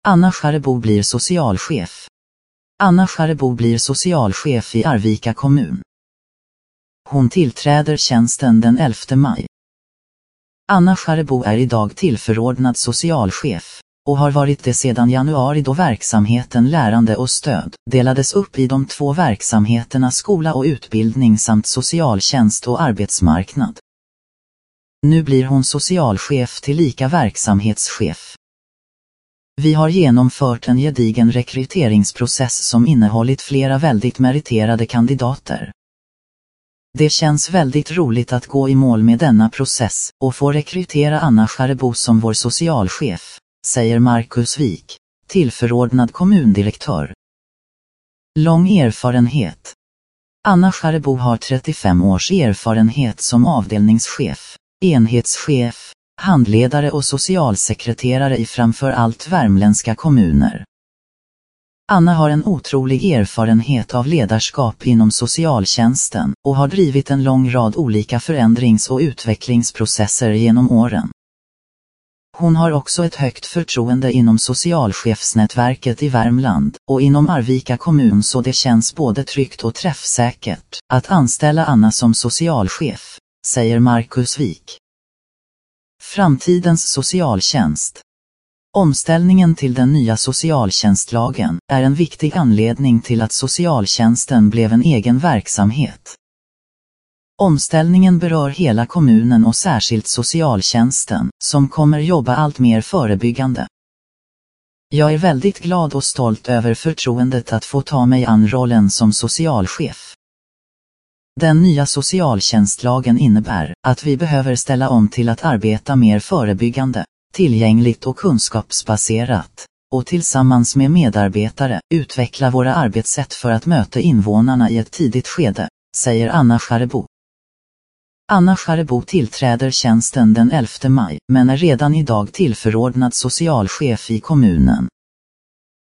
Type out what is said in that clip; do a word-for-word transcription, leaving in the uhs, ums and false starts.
Anna Skarebo blir socialchef. Anna Skarebo blir socialchef i Arvika kommun. Hon tillträder tjänsten den elfte maj. Anna Skarebo är idag tillförordnad socialchef och har varit det sedan januari, då verksamheten lärande och stöd delades upp i de två verksamheterna skola och utbildning samt socialtjänst och arbetsmarknad. Nu blir hon socialchef tillika verksamhetschef. Vi har genomfört en gedigen rekryteringsprocess som innehållit flera väldigt meriterade kandidater. Det känns väldigt roligt att gå i mål med denna process och få rekrytera Anna Skarebo som vår socialchef, säger Marcus Wik, tillförordnad kommundirektör. Lång erfarenhet. Anna Skarebo har trettiofem års erfarenhet som avdelningschef, enhetschef, handledare och socialsekreterare i framför allt värmländska kommuner. Anna har en otrolig erfarenhet av ledarskap inom socialtjänsten och har drivit en lång rad olika förändrings- och utvecklingsprocesser genom åren. Hon har också ett högt förtroende inom socialchefsnätverket i Värmland och inom Arvika kommun, så det känns både tryggt och träffsäkert att anställa Anna som socialchef, säger Marcus Wik. Framtidens socialtjänst. Omställningen till den nya socialtjänstlagen är en viktig anledning till att socialtjänsten blev en egen verksamhet. Omställningen berör hela kommunen och särskilt socialtjänsten, som kommer jobba allt mer förebyggande. Jag är väldigt glad och stolt över förtroendet att få ta mig an rollen som socialchef. Den nya socialtjänstlagen innebär att vi behöver ställa om till att arbeta mer förebyggande, tillgängligt och kunskapsbaserat, och tillsammans med medarbetare utveckla våra arbetssätt för att möta invånarna i ett tidigt skede, säger Anna Skarebo. Anna Skarebo tillträder tjänsten den elfte maj, men är redan idag tillförordnad socialchef i kommunen.